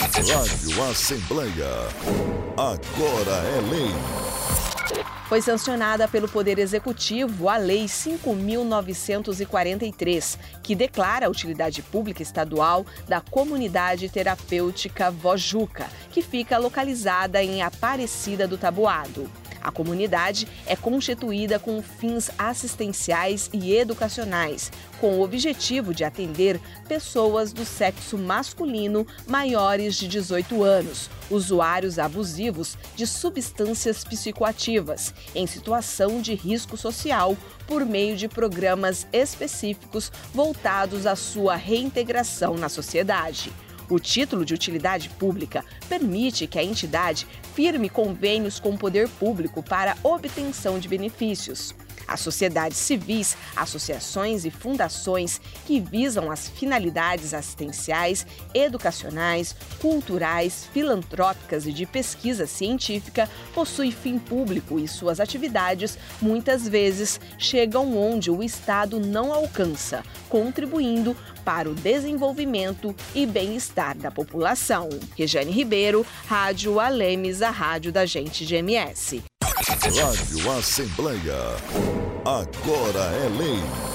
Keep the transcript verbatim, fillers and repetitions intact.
Rádio Assembleia. Agora é lei. Foi sancionada pelo Poder Executivo a Lei cinco mil novecentos e quarenta e três, que declara a utilidade pública estadual da Comunidade Terapêutica Vojuca, que fica localizada em Aparecida do Taboado. A comunidade é constituída com fins assistenciais e educacionais, com o objetivo de atender pessoas do sexo masculino maiores de dezoito anos, usuários abusivos de substâncias psicoativas, em situação de risco social, por meio de programas específicos voltados à sua reintegração na sociedade. O título de utilidade pública permite que a entidade firme convênios com o poder público para obtenção de benefícios. As sociedades civis, associações e fundações que visam as finalidades assistenciais, educacionais, culturais, filantrópicas e de pesquisa científica possuem fim público e suas atividades muitas vezes chegam onde o Estado não alcança, contribuindo para o desenvolvimento e bem-estar da população. Regiane Ribeiro, Rádio Alemes, a rádio da gente de M S. Rádio Assembleia. Agora é lei.